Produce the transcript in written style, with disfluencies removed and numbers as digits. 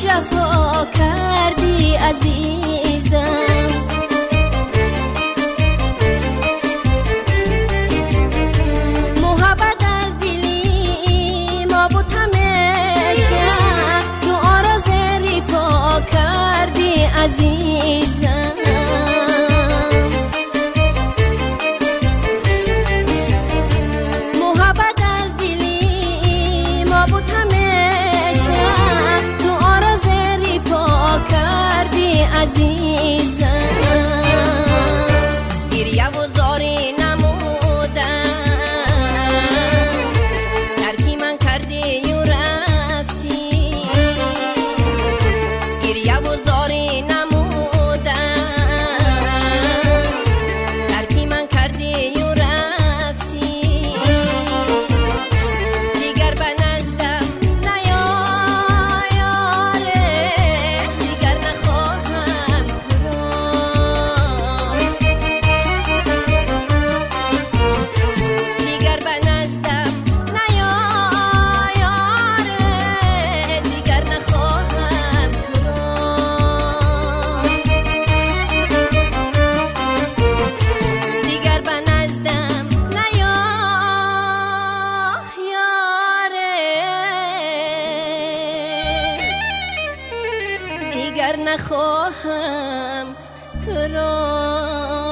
جفا کردی عزیزم. محبت در دلی ما بود همیشه، تو آراز ریپا کردی عزیزم. محبت در دلی ما بود همیشه، تو آراز ریپا کردی عزیزم. گریه و زاری نمودم، ترکی من کردی و رفتی. گریه و زاری نمودم، ترکی من کردی و رفتی. دیگر به نزدم نیا یاره، دیگر نخواهم تو را. دیگر به نزدم نیا یاره، دیگر نخواهم تو را. دیگر به نزدم نیا یاره، دیگر نخواهم تو را.